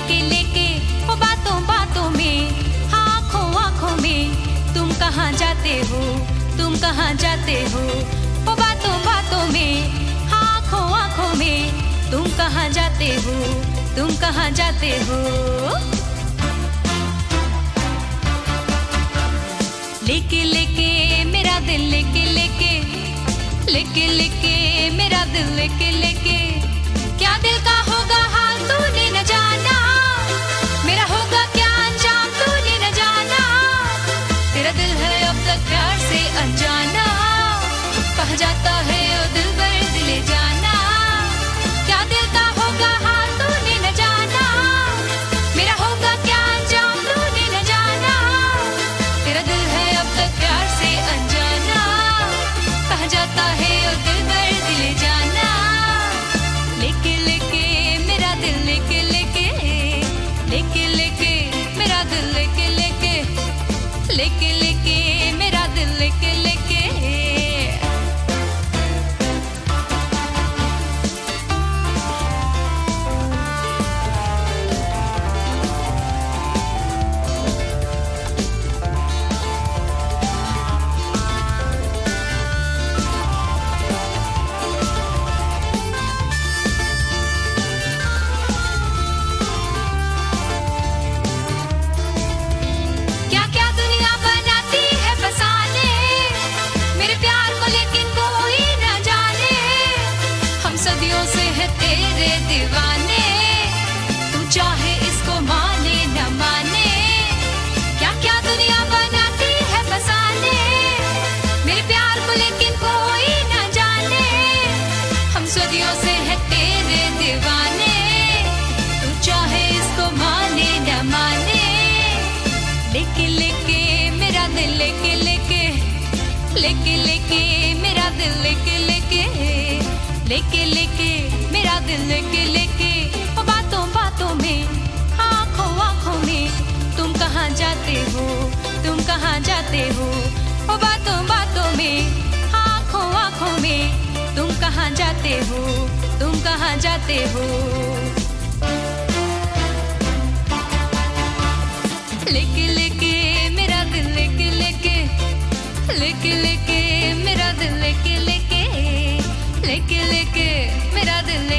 लेके लेके वो बातों बातों में, हाँ आँखों आँखों में। तुम कहाँ जाते हो, तुम कहाँ जाते हो, वो बातों बातों में, हाँ आँखों आँखों में। तुम कहाँ जाते हो, तुम कहाँ जाते हो। लेके लेके मेरा दिल लेके लेके, लेके लेके मेरा दिल लेके लेके। क्या दिल का होगा हाल तूने न जाना, मेरा होगा क्या अंजाम तूने न जाना। तेरा दिल है अब तक प्यार से अनजाना, कहाँ जाता है ओ दिल बर दिले जाना। क्या दिल का होगा हाल तूने न जाना, मेरा होगा क्या अंजाम तूने न जाना। तेरा दिल है अब तक प्यार से अनजाना, कहाँ जाता है ओ दिल बर दिले जाना। लेके लेके मेरा दिल लेके लेके, लेके लेके मेरा दिल लेके लेके, लेके लेके मेरा दिल लेके लेके। क्या क्या दुनिया बनाती है फसाने, मेरे प्यार को लेकिन कोई न जाने। हम सदियों से है तेरे दीवाने, तू चाहे इसको माने न माने। क्या क्या दुनिया बनाती है फसाने, मेरे प्यार को लेकिन कोई न जाने। हम सदियों से है तेरे दीवाने, तू चाहे इसको माने न माने। लेके लेके मेरा दिल लेके लेके, लेके लेके मेरा दिल लेके लेके, लेके लेके मेरा दिल लेके लेके। वो बातों बातों में, आँखों आँखों में। तुम कहाँ जाते हो, तुम कहाँ जाते हो, वो बातों बातों में, आँखों आँखों में। तुम कहाँ जाते हो, तुम कहाँ जाते हो। लेके लेके मेरा दिल लेके लेके, लेके लेके मेरा दिल लेके लेके, लेके लेके मेरा दिल